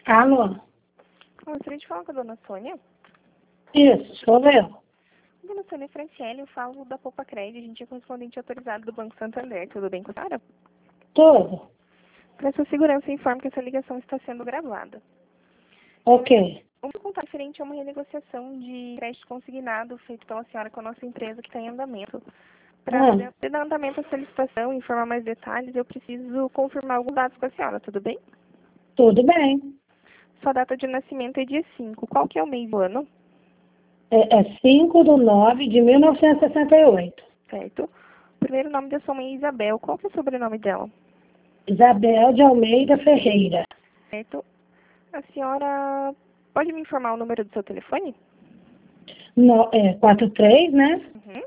Alô? Eu gostaria de falar com a dona Sônia. Isso, sou eu. Dona Sônia Franciele, eu falo da Poupa Crédito, a gente é correspondente autorizado do Banco Santander. Tudo bem com a senhora? Tudo? Para sua segurança, informo que essa ligação está sendo gravada. Ok. Vamos contar referente a uma renegociação de crédito consignado feito pela senhora com a nossa empresa que está em andamento. Para dar andamento à solicitação e informar mais detalhes, eu preciso confirmar alguns dados com a senhora, tudo bem? Tudo bem. Sua data de nascimento é dia 5. Qual que é o mês do ano? É 5/9/1968. Certo. O primeiro nome da sua mãe é Isabel. Qual que é o sobrenome dela? Isabel de Almeida Ferreira. Certo. A senhora pode me informar o número do seu telefone? 43, né? Uhum.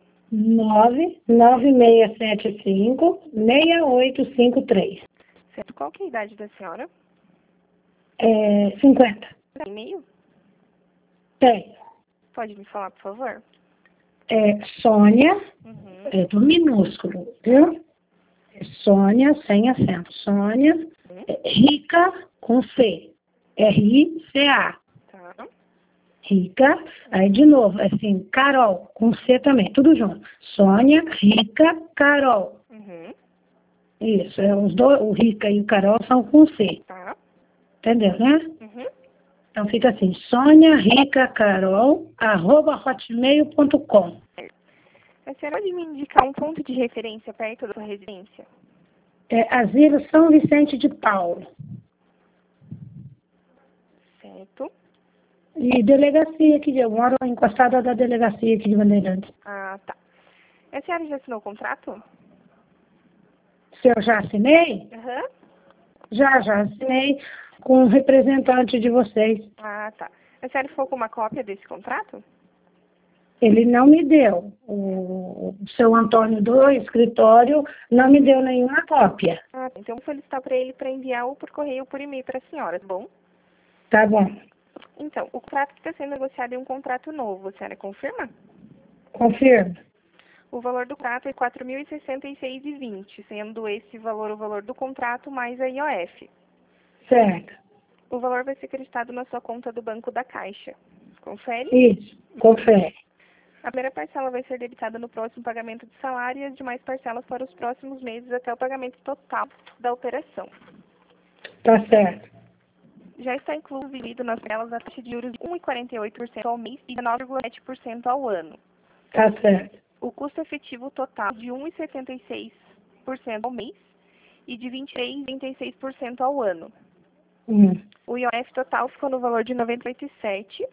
99675-6853. Certo. Qual que é a idade da senhora? 50. Tem e-mail? Tem. Pode me falar, por favor? Sônia, Uhum. tudo minúsculo, viu? Sônia, sem acento. Sônia, Rica, com C. R-I-C-A. Tá. Rica, aí de novo, assim, Carol, com C também, tudo junto. Sônia, Rica, Carol. Uhum. Isso, os dois, o Rica e o Carol são com C. Tá. Entendeu, né? Uhum. Então fica assim, Sônia, Rica, Carol, @hotmail.com. A senhora pode me indicar um ponto de referência perto da sua residência? Asilo São Vicente de Paulo. Certo. E delegacia aqui, eu moro encostada da delegacia aqui de Bandeirantes. Ah, tá. A senhora já assinou o contrato? Se eu já assinei? Aham. Já assinei com um representante de vocês. Ah, tá. A senhora ficou com uma cópia desse contrato? Ele não me deu. O seu Antônio do escritório não me deu nenhuma cópia. Ah, então vou solicitar para ele para enviar ou por correio ou por e-mail para a senhora, tá bom? Tá bom. Então, o contrato que está sendo negociado é um contrato novo, a senhora confirma? Confirma. O valor do contrato é R$ 4.066,20, sendo esse valor o valor do contrato mais a IOF. Certo. O valor vai ser acreditado na sua conta do Banco da Caixa. Confere? Isso. Confere. A primeira parcela vai ser debitada no próximo pagamento de salário e as demais parcelas para os próximos meses até o pagamento total da operação. Tá certo. Já está incluído nas telas a taxa de juros de 1,48% ao mês e 9,7% ao ano. Tá certo. O custo efetivo total de 1,76% ao mês e de 23,36% ao ano. O IOF total ficou no valor de R$ 98,7.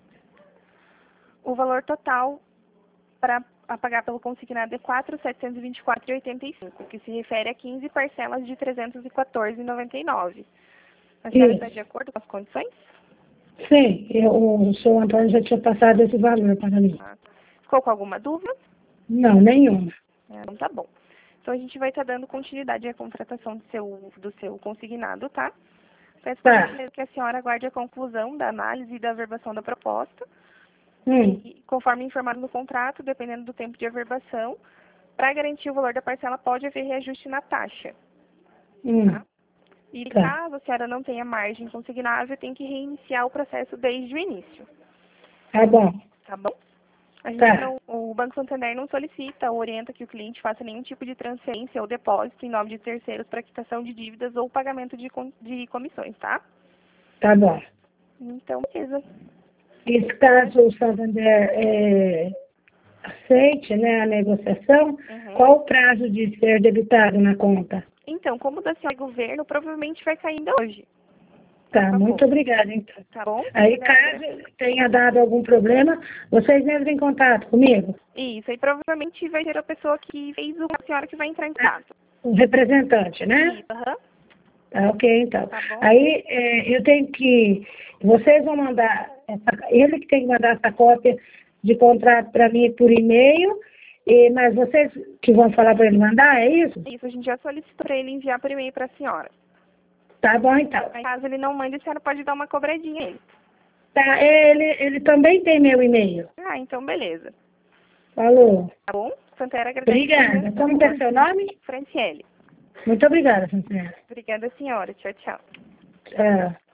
O valor total para pagar pelo consignado é R$ 4.724,85, que se refere a 15 parcelas de R$ 314,99. A senhora está de acordo com as condições? Sim, o seu Antônio já tinha passado esse valor para mim. Ficou com alguma dúvida? Não, nenhuma. Então tá bom. Então a gente vai estar dando continuidade à contratação do seu consignado, tá? Peço que a senhora aguarde a conclusão da análise e da averbação da proposta. E, conforme informado no contrato, dependendo do tempo de averbação, para garantir o valor da parcela, pode haver reajuste na taxa. Tá? E caso a senhora não tenha margem consignável, tem que reiniciar o processo desde o início. Tá bom. Tá bom? O Banco Santander não solicita ou orienta que o cliente faça nenhum tipo de transferência ou depósito em nome de terceiros para quitação de dívidas ou pagamento de comissões, tá? Tá bom. Então, beleza. E caso o Santander aceite, né, a negociação, qual o prazo de ser debitado na conta? Então, como da senhora é governo, provavelmente vai cair ainda hoje. Tá, muito obrigada, então. Tá bom? Aí, caso tenha dado algum problema, vocês entram em contato comigo? Isso, aí provavelmente vai ser a pessoa que fez a senhora que vai entrar em contato. O representante, né? Isso, aham. Tá, ok, então. Tá bom? Aí, eu tenho que... Vocês vão mandar... ele que tem que mandar essa cópia de contrato para mim por e-mail, mas vocês que vão falar para ele mandar, é isso? Isso, a gente já solicitou para ele enviar por e-mail para a senhora. Tá bom, então. Aí, caso ele não mande, a senhora pode dar uma cobradinha a ele. Tá, ele também tem meu e-mail. Ah, então beleza. Falou. Tá bom? Santera, agradece. Obrigada. Como que é seu nome? Franciele. Muito obrigada, Santera. Obrigada, senhora. Tchau, tchau. Tchau.